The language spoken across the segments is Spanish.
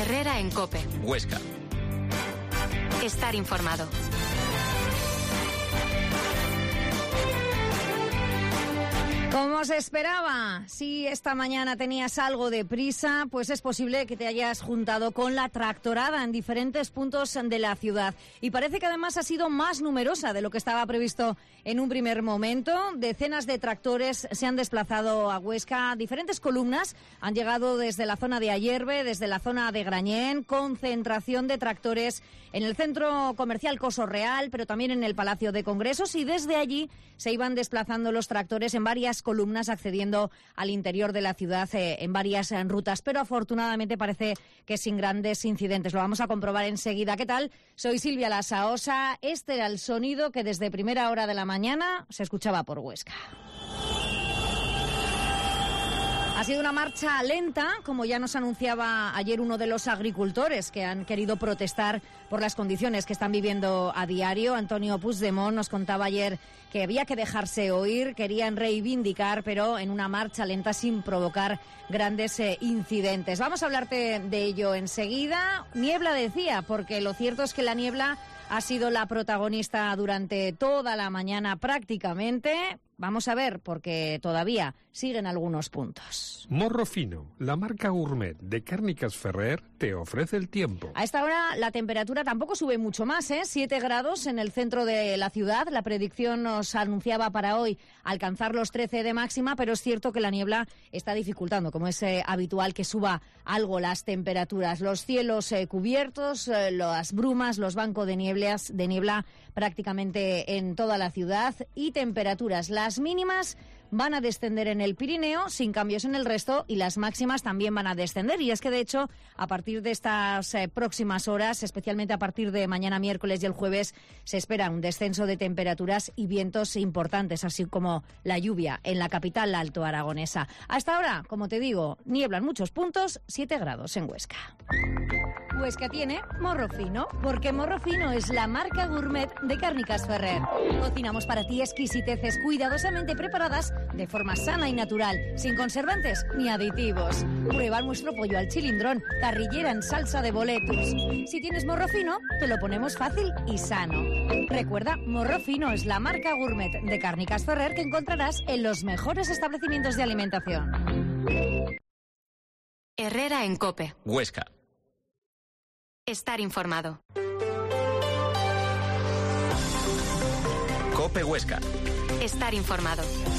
Herrera en COPE. Huesca. Estar informado. Como se esperaba, si esta mañana tenías algo de prisa, pues es posible que te hayas juntado con la tractorada en diferentes puntos de la ciudad. Y parece que además ha sido más numerosa de lo que estaba previsto en un primer momento. Decenas de tractores se han desplazado a Huesca. Diferentes columnas han llegado desde la zona de Ayerbe, desde la zona de Grañén. Concentración de tractores en el centro comercial Coso Real, pero también en el Palacio de Congresos. Y desde allí se iban desplazando los tractores en varias columnas accediendo al interior de la ciudad en varias rutas, pero afortunadamente parece que sin grandes incidentes. Lo vamos a comprobar enseguida. ¿Qué tal? Soy Silvia Lasaosa. Este era el sonido que desde primera hora de la mañana se escuchaba por Huesca. Ha sido una marcha lenta, como ya nos anunciaba ayer uno de los agricultores que han querido protestar por las condiciones que están viviendo a diario. Antonio Puigdemont nos contaba ayer que había que dejarse oír, querían reivindicar, pero en una marcha lenta sin provocar grandes incidentes. Vamos a hablarte de ello enseguida. Niebla decía, porque lo cierto es que la niebla ha sido la protagonista durante toda la mañana prácticamente. Vamos a ver, porque todavía siguen algunos puntos. Morro Fino, la marca gourmet de Cárnicas Ferrer, te ofrece el tiempo. A esta hora la temperatura tampoco sube mucho más, 7 grados en el centro de la ciudad. La predicción nos anunciaba para hoy alcanzar los 13 de máxima, pero es cierto que la niebla está dificultando, como es habitual, que suba algo las temperaturas. Los cielos cubiertos, las brumas, los bancos de niebla prácticamente en toda la ciudad y temperaturas. Las mínimas van a descender en el Pirineo, sin cambios en el resto, y las máximas también van a descender. Y es que, de hecho, a partir de estas próximas horas, especialmente a partir de mañana miércoles y el jueves, se espera un descenso de temperaturas y vientos importantes, así como la lluvia en la capital altoaragonesa. Hasta ahora, como te digo, niebla en muchos puntos, 7 grados en Huesca. Huesca tiene Morro Fino, porque Morro Fino es la marca gourmet de Cárnicas Ferrer. Cocinamos para ti exquisiteces cuidadosamente preparadas de forma sana y natural, sin conservantes ni aditivos. Prueba nuestro pollo al chilindrón, carrillera en salsa de boletus. Si tienes Morro Fino, te lo ponemos fácil y sano. Recuerda, Morro Fino es la marca gourmet de Cárnicas Ferrer que encontrarás en los mejores establecimientos de alimentación. Herrera en COPE. Huesca. Estar informado. COPE Huesca. Estar informado.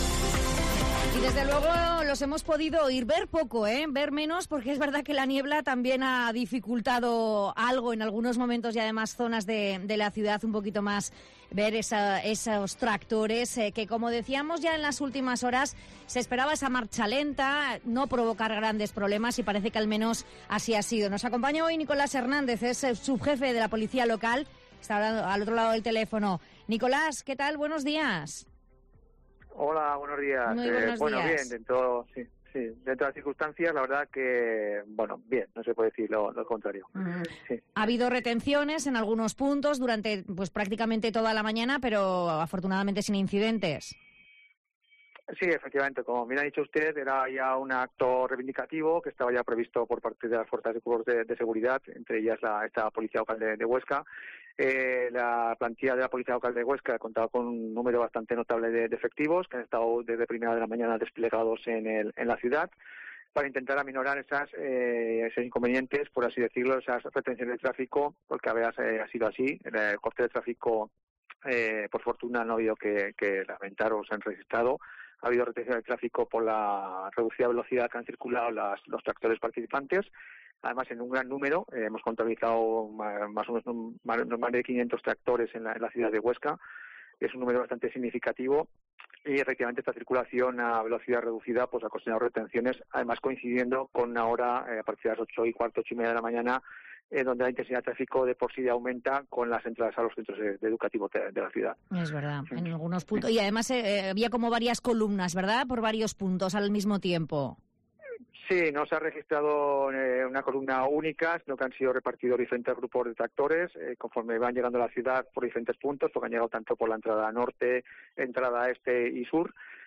Y desde luego los hemos podido oír, ver poco, ver menos, porque es verdad que la niebla también ha dificultado algo en algunos momentos y además zonas de la ciudad un poquito más, ver esos tractores que, como decíamos ya en las últimas horas, se esperaba esa marcha lenta, no provocar grandes problemas y parece que al menos así ha sido. Nos acompaña hoy Nicolás Hernández, es el subjefe de la policía local, está hablando al otro lado del teléfono. Nicolás, ¿qué tal? Buenos días. Hola, buenos días. Muy buenos bueno, días. Bien, dentro de las circunstancias, la verdad que, bueno, bien, no se puede decir lo contrario. Sí. Ha habido retenciones en algunos puntos durante pues prácticamente toda la mañana, pero afortunadamente sin incidentes. Sí, efectivamente, como bien ha dicho usted, era ya un acto reivindicativo que estaba ya previsto por parte de las fuerzas de seguridad, entre ellas esta Policía Local de Huesca. La plantilla de la Policía Local de Huesca contaba con un número bastante notable de efectivos que han estado desde primera de la mañana desplegados en la ciudad para intentar aminorar esos inconvenientes, por así decirlo, esas retenciones de tráfico, porque ha sido así. El corte de tráfico, por fortuna, no ha habido que lamentar o se han registrado. Ha habido retención de tráfico por la reducida velocidad que han circulado los tractores participantes. Además, en un gran número, hemos contabilizado más o menos más de 500 tractores en la ciudad de Huesca. Es un número bastante significativo y efectivamente esta circulación a velocidad reducida pues ha ocasionado retenciones, además coincidiendo con una hora a partir de las 8:15, 8:30 de la mañana, donde la intensidad de tráfico de por sí aumenta con las entradas a los centros educativos de la ciudad. Es verdad, en algunos puntos. Y además había como varias columnas, ¿verdad?, por varios puntos al mismo tiempo. Sí, no se ha registrado una columna única, sino que han sido repartidos diferentes grupos de tractores conforme van llegando a la ciudad por diferentes puntos, porque han llegado tanto por la entrada norte, entrada este y sur.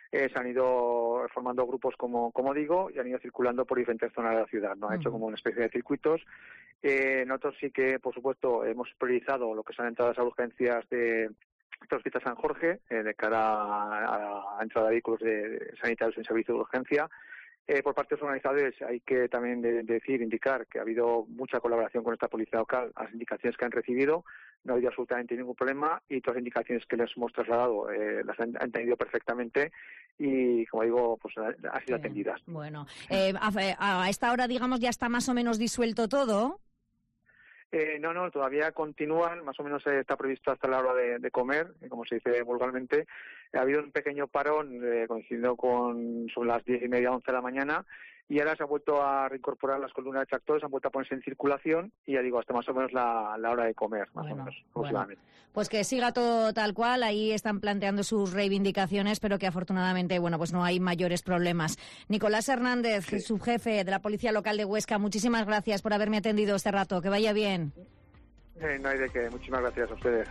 se han ido formando grupos, como digo, y han ido circulando por diferentes zonas de la ciudad, ¿no? Han hecho como una especie de circuitos. Nosotros sí que, por supuesto, hemos priorizado lo que son entradas a urgencias de Hospital San Jorge, de cara a entrada de vehículos sanitarios en servicio de urgencia. Por parte de los organizadores hay que también indicar que ha habido mucha colaboración con esta policía local. Las indicaciones que han recibido no ha habido absolutamente ningún problema y todas las indicaciones que les hemos trasladado las han entendido perfectamente y, como digo, pues han sido atendidas. Bueno, a esta hora, digamos, ya está más o menos disuelto todo. No, todavía continúan, más o menos está previsto hasta la hora de comer, como se dice vulgarmente. Ha habido un pequeño parón coincidiendo sobre las 10:30, 11 de la mañana, y ahora se ha vuelto a reincorporar las columnas de tractores, han vuelto a ponerse en circulación, y ya digo, hasta más o menos la hora de comer, más o menos, aproximadamente. Pues que siga todo tal cual, ahí están planteando sus reivindicaciones, pero que afortunadamente, pues no hay mayores problemas. Nicolás Hernández, subjefe de la Policía Local de Huesca, muchísimas gracias por haberme atendido este rato, que vaya bien. No hay de qué, muchísimas gracias a ustedes.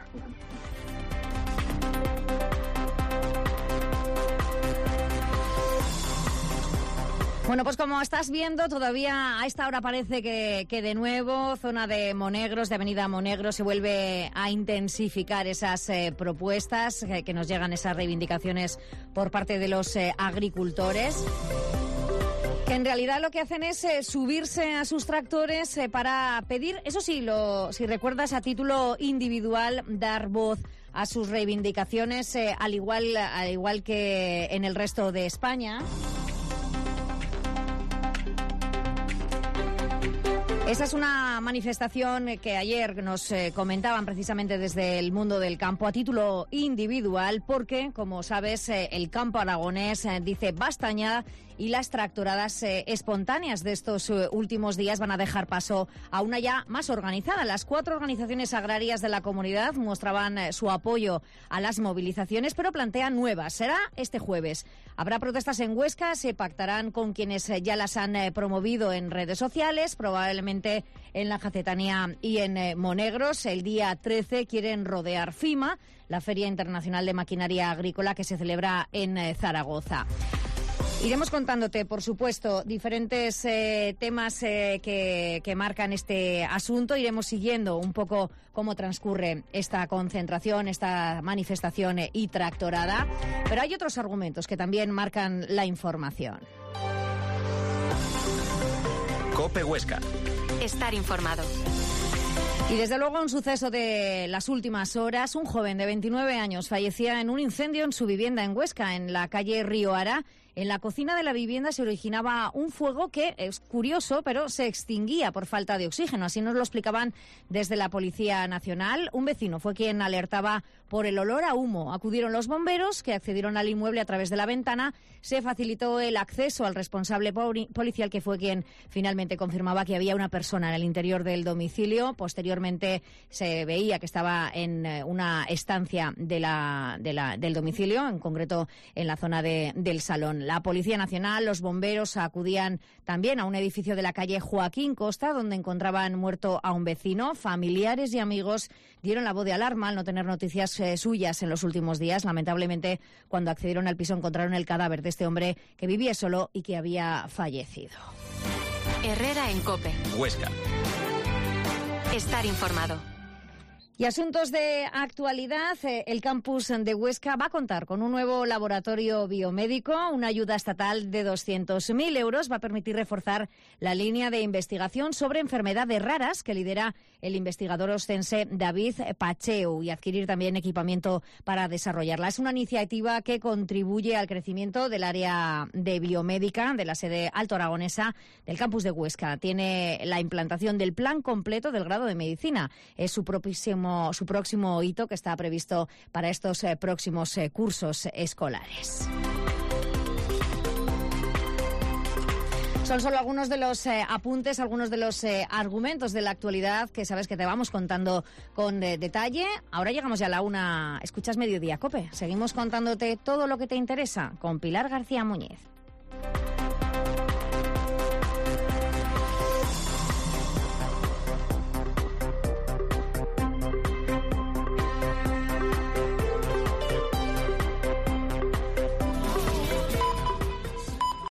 Bueno, pues como estás viendo, todavía a esta hora parece que de nuevo, zona de Monegros, de Avenida Monegros, se vuelve a intensificar esas propuestas, que nos llegan esas reivindicaciones por parte de los agricultores, que en realidad lo que hacen es subirse a sus tractores para pedir, eso sí, si recuerdas, a título individual, dar voz a sus reivindicaciones, al igual que en el resto de España. Esa es una manifestación que ayer nos comentaban precisamente desde el mundo del campo a título individual porque, como sabes, el campo aragonés dice basta ya y las tractoradas espontáneas de estos últimos días van a dejar paso a una ya más organizada. Las 4 organizaciones agrarias de la comunidad mostraban su apoyo a las movilizaciones, pero plantean nuevas. Será este jueves. Habrá protestas en Huesca, se pactarán con quienes ya las han promovido en redes sociales, probablemente en la Jacetanía y en Monegros. El día 13 quieren rodear FIMA, la Feria Internacional de Maquinaria Agrícola que se celebra en Zaragoza. Iremos contándote, por supuesto, diferentes temas que marcan este asunto. Iremos siguiendo un poco cómo transcurre esta concentración, esta manifestación y tractorada. Pero hay otros argumentos que también marcan la información. COPE Huesca. Estar informado. Y desde luego un suceso de las últimas horas. Un joven de 29 años fallecía en un incendio en su vivienda en Huesca, en la calle Río Ara. En la cocina de la vivienda se originaba un fuego que es curioso, pero se extinguía por falta de oxígeno. Así nos lo explicaban desde la Policía Nacional. Un vecino fue quien alertaba por el olor a humo. Acudieron los bomberos, que accedieron al inmueble a través de la ventana. Se facilitó el acceso al responsable policial, que fue quien finalmente confirmaba que había una persona en el interior del domicilio. Posteriormente se veía que estaba en una estancia del domicilio, en concreto en la zona del salón. La Policía Nacional, los bomberos acudían también a un edificio de la calle Joaquín Costa, donde encontraban muerto a un vecino. Familiares y amigos dieron la voz de alarma al no tener noticias suyas en los últimos días. Lamentablemente, cuando accedieron al piso encontraron el cadáver de este hombre que vivía solo y que había fallecido. Herrera en COPE. Huesca. Estar informado. Y asuntos de actualidad, el campus de Huesca va a contar con un nuevo laboratorio biomédico. Una ayuda estatal de 200.000 euros va a permitir reforzar la línea de investigación sobre enfermedades raras que lidera el investigador ostense David Pacheu y adquirir también equipamiento para desarrollarla. Es una iniciativa que contribuye al crecimiento del área de biomédica de la sede alto aragonesa del campus de Huesca. Tiene la implantación del plan completo del grado de medicina. Es su próximo hito que está previsto para estos próximos cursos escolares. Son solo algunos de los apuntes, algunos de los argumentos de la actualidad que sabes que te vamos contando con detalle. Ahora llegamos ya a la 1. Escuchas Mediodía, COPE. Seguimos contándote todo lo que te interesa con Pilar García Muñiz.